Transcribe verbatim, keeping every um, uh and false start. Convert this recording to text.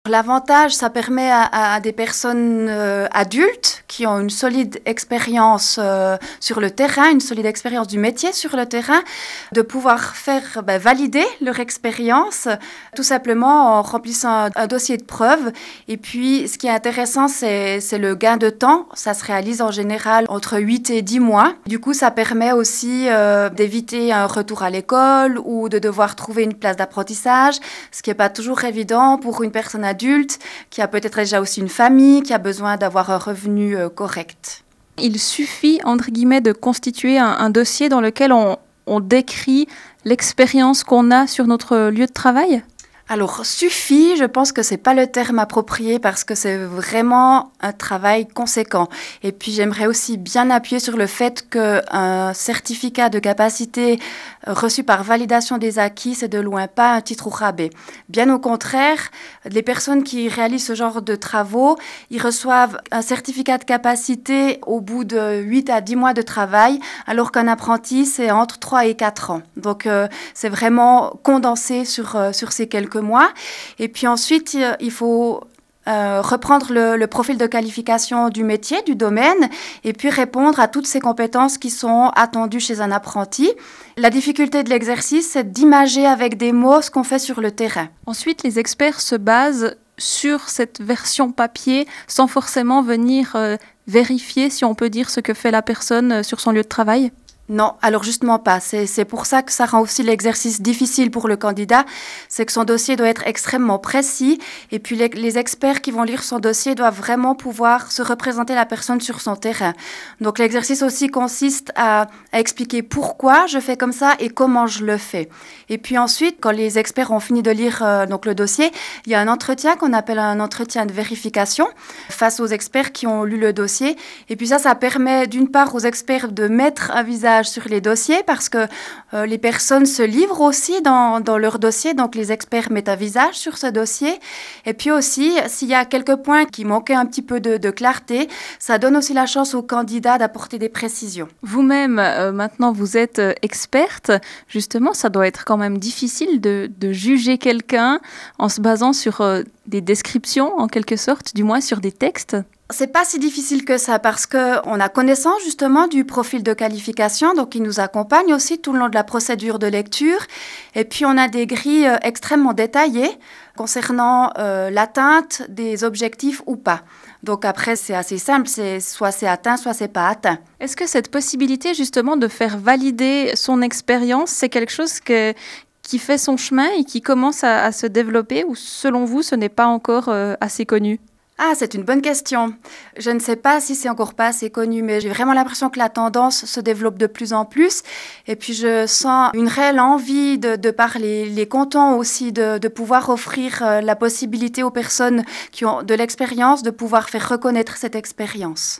L'avantage, ça permet à, à des personnes euh, adultes qui ont une solide expérience euh, sur le terrain, une solide expérience du métier sur le terrain, de pouvoir faire ben, valider leur expérience, tout simplement en remplissant un, un dossier de preuve. Et puis, ce qui est intéressant, c'est, c'est le gain de temps. Ça se réalise en général entre huit et dix mois. Du coup, ça permet aussi euh, d'éviter un retour à l'école ou de devoir trouver une place d'apprentissage, ce qui n'est pas toujours évident pour une personne adulte qui a peut-être déjà aussi une famille, qui a besoin d'avoir un revenu euh, correct. Il suffit, entre guillemets, de constituer un, un dossier dans lequel on, on décrit l'expérience qu'on a sur notre lieu de travail ? Alors, suffit, je pense que c'est pas le terme approprié parce que c'est vraiment un travail conséquent. Et puis, j'aimerais aussi bien appuyer sur le fait qu'un certificat de capacité reçu par validation des acquis, c'est de loin pas un titre au rabais. Bien au contraire, les personnes qui réalisent ce genre de travaux, ils reçoivent un certificat de capacité au bout de huit à dix mois de travail, alors qu'un apprenti, c'est entre trois et quatre ans. Donc, euh, c'est vraiment condensé sur, euh, sur ces quelques mois. Et puis ensuite, il faut euh, reprendre le, le profil de qualification du métier, du domaine, et puis répondre à toutes ces compétences qui sont attendues chez un apprenti. La difficulté de l'exercice, c'est d'imager avec des mots ce qu'on fait sur le terrain. Ensuite, les experts se basent sur cette version papier sans forcément venir euh, vérifier, si on peut dire, ce que fait la personne sur son lieu de travail ? Non, alors justement pas. C'est, c'est pour ça que ça rend aussi l'exercice difficile pour le candidat. C'est que son dossier doit être extrêmement précis. Et puis les, les experts qui vont lire son dossier doivent vraiment pouvoir se représenter la personne sur son terrain. Donc l'exercice aussi consiste à, à expliquer pourquoi je fais comme ça et comment je le fais. Et puis ensuite, quand les experts ont fini de lire euh, donc le dossier, il y a un entretien qu'on appelle un entretien de vérification face aux experts qui ont lu le dossier. Et puis ça, ça permet d'une part aux experts de mettre un visage sur les dossiers parce que euh, les personnes se livrent aussi dans, dans leur dossier, donc les experts mettent un visage sur ce dossier. Et puis aussi, s'il y a quelques points qui manquaient un petit peu de, de clarté, ça donne aussi la chance aux candidats d'apporter des précisions. Vous-même, euh, maintenant, vous êtes euh, experte. Justement, ça doit être quand même difficile de, de juger quelqu'un en se basant sur euh, des descriptions, en quelque sorte, du moins sur des textes. C'est pas si difficile que ça parce qu'on a connaissance justement du profil de qualification, donc il nous accompagne aussi tout le long de la procédure de lecture. Et puis on a des grilles euh, extrêmement détaillées concernant euh, l'atteinte des objectifs ou pas. Donc après, c'est assez simple, c'est soit c'est atteint, soit c'est pas atteint. Est-ce que cette possibilité justement de faire valider son expérience, c'est quelque chose que, qui fait son chemin et qui commence à, à se développer ou selon vous, ce n'est pas encore euh, assez connu ? Ah, c'est une bonne question. Je ne sais pas si c'est encore pas assez connu, mais j'ai vraiment l'impression que la tendance se développe de plus en plus. Et puis, je sens une réelle envie de, de par les, les cantons aussi, de, de pouvoir offrir euh, la possibilité aux personnes qui ont de l'expérience de pouvoir faire reconnaître cette expérience.